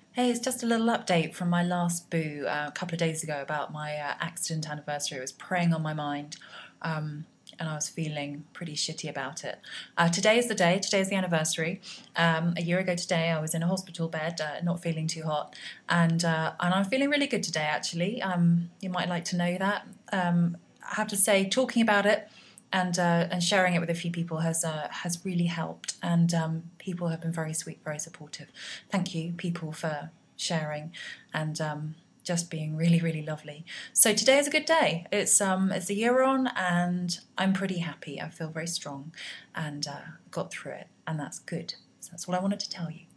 Hey, it's just a little update from my last boo a couple of days ago about my accident anniversary. It was preying on my mind, and I was feeling pretty shitty about it. Today is the day, today is the anniversary. A year ago today, I was in a hospital bed, not feeling too hot, and I'm feeling really good today, actually. You might like to know that. I have to say, talking about it and sharing it with a few people has really helped, and people have been very sweet, very supportive. Thank you, people, for sharing and just being really, really lovely. So today is a good day. It's a year on, and I'm pretty happy. I feel very strong, and got through it, and that's good. So that's all I wanted to tell you.